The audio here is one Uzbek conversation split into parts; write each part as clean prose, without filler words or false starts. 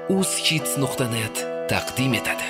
uzhits.net taqdim etadi.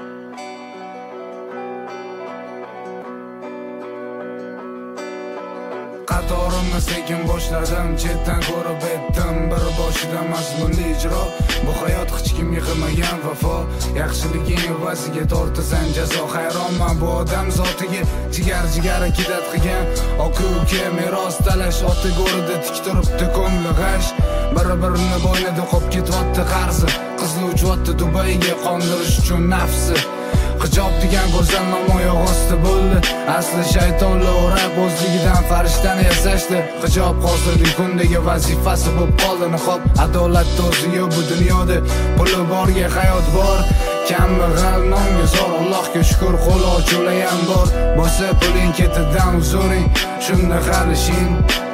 Qatorimni sekin boshladim, chetdan ko'rib etdim bir boshida mazmunli ijro. Bu hayot hech kimga qilmagan vafo, yaxshiliging evaziga tortasan jazo. Hayronman bu odam zotiga, jigar kidat qilgan aka-uka meros talash, oti go'rida tik turibdi ko'ngli g'ash. Bir-birini bo'ynida qop ketyapti qarzi, qizni uchyapti Dubayga qondirish uchun nafsi. Hijob degan go'zal namoyon osti bo'ldi, asli shaytonlar o'rab o'zligidan farishtani yasashdi. Hijob hozirgi kundagi vazifasi bo'lib qoldi niqob. Adolat o'zi yo'q bu dunyoda, puli borga hayot bor, kambag'al nonga zor. Allohga shukr, qo'l ochulayam bor. Bo'lsa puling ketidan uzuring, shunda qalishing.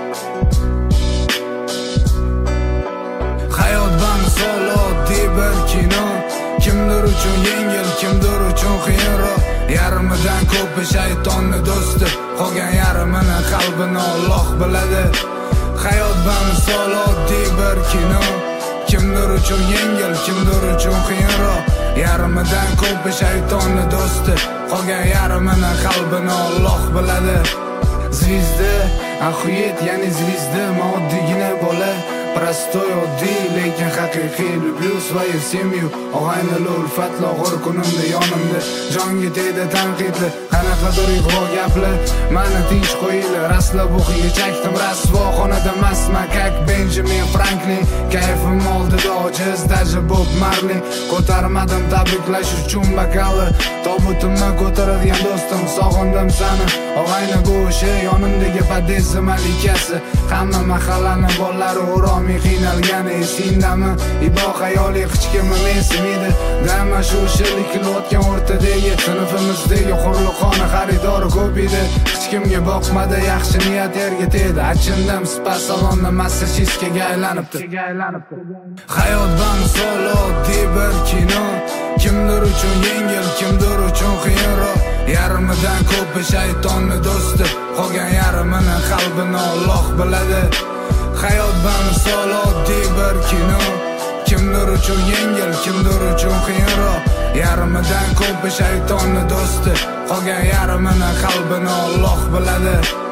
Hayot bamisol oddiy bir kino, kimdir uchun yengil, kimdir uchun qiyinroq. Yarimidan ko'pi shaytonni do'sti, qolgan yarimini qalbini Alloh biladi. Hayot bamisol oddiy bir kino, kimdir uchun yengil, kimdir uchun qiyinroq. Yarimidan ko'pi shaytonni do'sti, qolgan yarimini qalbini Alloh biladi. Звезда, охуеть, ya'ni звезда, moddigina bola. Prostoy oddiy, lekin haqiqiy. Люблю свою семью, og'aynili ulfatli og'ir kunimda yonimda. Jonga tegdi tanqidli, qanaqadir ig'vo gaplar. Mani tinch qo'yinglar, raslab o'qiga chakdim rasvo. Xonada masmakak Benjamin Franklin, kayfim oldida ojiz daji Bob Marley. Ko'tarmadim tabriklash uchun bokalni, tobutimni ko'taradigan do'stim, sog'indim sani. Og'ayni bo'shi, yonimdagi podezzi malikasi. Hamma mahallani bollari o'romi qiynalgan esingdami? Ibo xayoli hech kimni mensimaydi. Dama shu shillik qilayotgan o'rtadagi sinfimizdagi hurliqona xaridori ko'p edi. Hech kimga boqmadi, yaxshi niyat yerga tegdi. Achindim, spa salonni massajistga aylanibdi. Hayot bamisol oddiy bir kino, kimdir uchun yengil, kimdir uchun qiyinroq. Yarimidan ko'pi shaytonni do'sti, qolgan yarimini qalbini Alloh biladi. Hayot bamisol oddiy bir kino, kimdir uchun yengil, kimdir uchun qiyinroq. Yarimidan ko'pi shaytonni do'sti, qolgan yarimini qalbini Alloh biladi.